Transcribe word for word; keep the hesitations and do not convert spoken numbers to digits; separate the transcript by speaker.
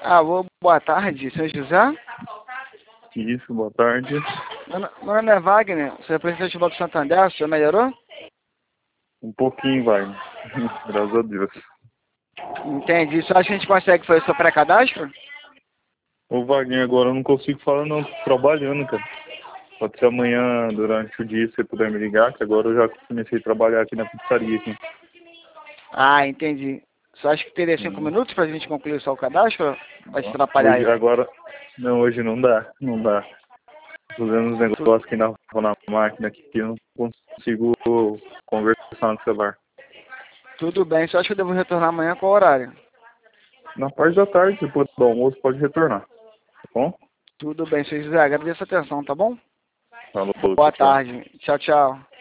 Speaker 1: Alô, boa tarde, senhor José?
Speaker 2: Isso, boa tarde.
Speaker 1: Meu no- meu nome é Wagner, sou representante do Banco Santander, o senhor melhorou?
Speaker 2: Um pouquinho, vai. Graças a Deus.
Speaker 1: Entendi, só acha que a gente consegue fazer o seu pré-cadastro?
Speaker 2: Ô, Wagner, agora eu não consigo falar não, tô trabalhando, cara. Pode ser amanhã, durante o dia, se você puder me ligar, que agora eu já comecei a trabalhar aqui na pizzaria. Aqui.
Speaker 1: Ah, entendi. Só acho que teria cinco
Speaker 2: Hum.
Speaker 1: minutos pra gente concluir só o cadastro? Vai te atrapalhar
Speaker 2: Hoje,
Speaker 1: aí.
Speaker 2: agora, não, hoje não dá, não dá. Tô fazendo uns
Speaker 1: Tu-
Speaker 2: negócios aqui na, na máquina aqui que eu não consigo conversar no celular.
Speaker 1: Tudo bem, só acho que eu devo retornar amanhã qual horário?
Speaker 2: Na parte da tarde, depois do almoço, pode retornar, tá bom?
Speaker 1: Tudo bem, senhor José, agradeço a atenção, tá bom?
Speaker 2: Falou,
Speaker 1: Boa
Speaker 2: tchau.
Speaker 1: tarde, tchau, tchau.